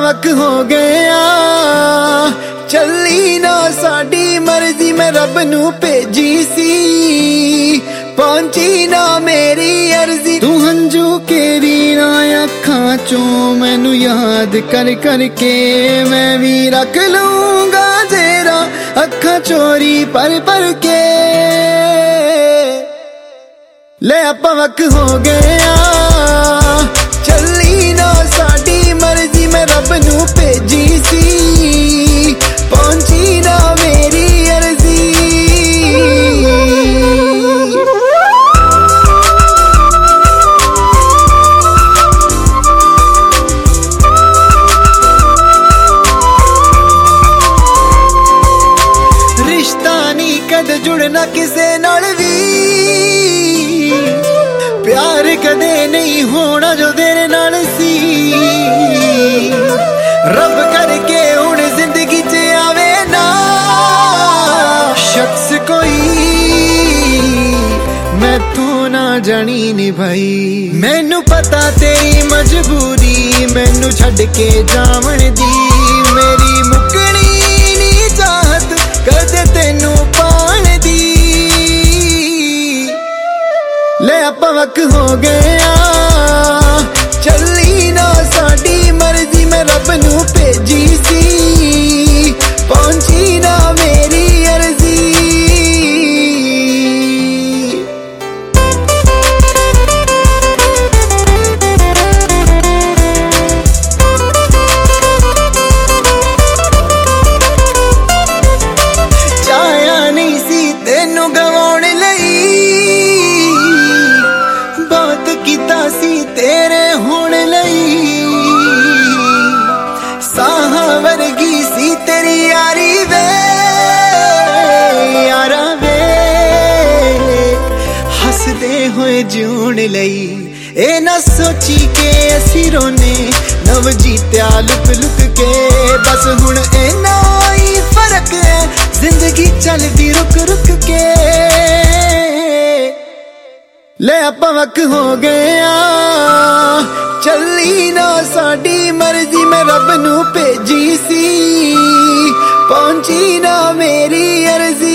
वक हो गया चली ना साडी मर्जी मैं रब नू भेजी सी पहुंची ना मेरी अर्जी तू हंजू केरी ना अखां चों मैनू याद कर करके मैं भी रख लूंगा जेरा अखां चोरी पर के ले आप वक हो गया चली ना साडी मर्जी मैं रब नू भेजी सी पहुंची ना मेरी अर्जी रिश्ता नहीं कद जुड़ना किसे नाल वी प्यार कदे नहीं होना जो तेरे नाल सी रब करके हुण जिंदगी च आवे ना शख्स कोई मैं तू ना जानी नी भाई मैनू पता तेरी मजबूरी मैनू छड़ के जावन दी मेरी मुकनी नी चाहत कदे तेनू पाण दी ले आप वक हो गया चली ना साडी मर्जी मैं रब नू भेजी सी पहुंची ना मेरी अर्जी चाया नहीं सी तेनू गवाउण लई बहुत कीता सी तेरे होण लई साह वर्गी सी तेरी यारी वे यारा वे हसदे होए जीउण लई ए ना सोची के असी रोने नव जीत्या लुक लुक के बस हुण इन्ना ही फर्क है जिंदगी चलदी रुक रुक के ले आप वक हो गया चली ना साडी मर्जी मैं रब नू भेजी सी पहुंची ना मेरी अर्जी